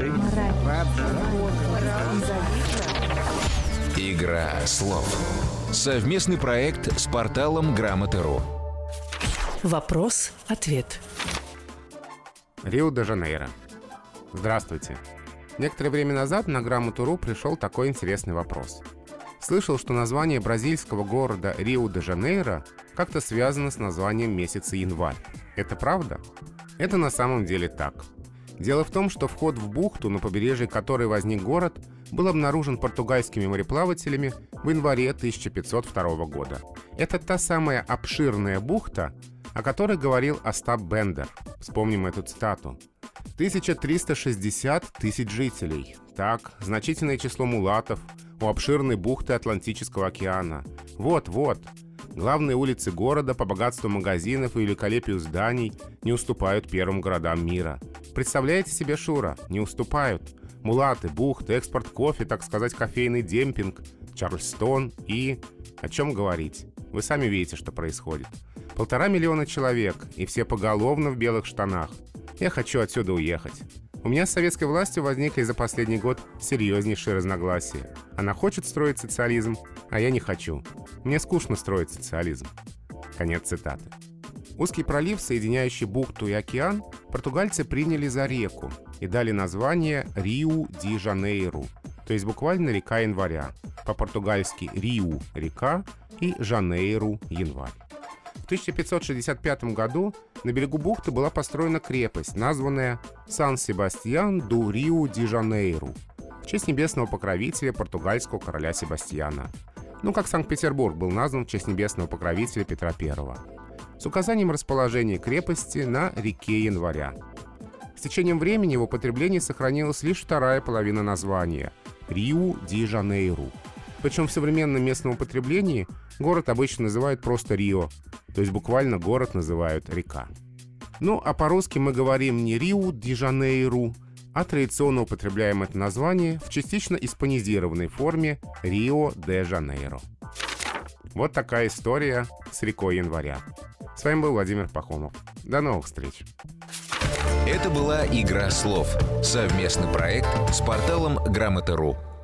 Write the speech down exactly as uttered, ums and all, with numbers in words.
Игра слов. Совместный проект с порталом Грамота.ру. Вопрос-ответ. Рио-де-Жанейро. Здравствуйте. Некоторое время назад на Грамоту.ру пришел такой интересный вопрос. Слышал, что название бразильского города Рио-де-Жанейро как-то связано с названием месяца январь. Это правда? Это на самом деле так. Дело в том, что вход в бухту, на побережье которой возник город, был обнаружен португальскими мореплавателями в январе тысяча пятьсот второго года. Это та самая обширная бухта, о которой говорил Остап Бендер. Вспомним эту цитату. тысяча триста шестьдесят тысяч жителей. Так, значительное число мулатов у обширной бухты Атлантического океана. Вот-вот. Главные улицы города по богатству магазинов и великолепию зданий не уступают первым городам мира. Представляете себе, Шура? Не уступают. Мулаты, бухты, экспорт кофе, так сказать, кофейный демпинг, Чарльстон и... О чем говорить? Вы сами видите, что происходит. Полтора миллиона человек, и все поголовно в белых штанах. Я хочу отсюда уехать. У меня с советской властью возникли за последний год серьезнейшие разногласия. Она хочет строить социализм, а я не хочу. Мне скучно строить социализм. Конец цитаты. Узкий пролив, соединяющий бухту и океан, португальцы приняли за реку и дали название Риу-ди-Жанейру, то есть буквально река января. По-португальски Риу – река и Жанейру – январь. В тысяча пятьсот шестьдесят пятом году на берегу бухты была построена крепость, названная Сан-Себастьян-ду-Риу-ди-Жанейру, в честь небесного покровителя португальского короля Себастьяна. Ну, как Санкт-Петербург был назван в честь небесного покровителя Петра Первого. С указанием расположения крепости на реке января. С течением времени в употреблении сохранилась лишь вторая половина названия – Риу-ди-Жанейру. Причем в современном местном употреблении город обычно называют просто Рио, то есть буквально город называют река. Ну, а по-русски мы говорим не Риу-ди-Жанейру, а традиционно употребляем это название в частично испанизированной форме Рио-де-Жанейро. Вот такая история с рекой января. С вами был Владимир Пахомов. До новых встреч. Это была «Игра слов». Совместный проект с порталом Грамота.ру.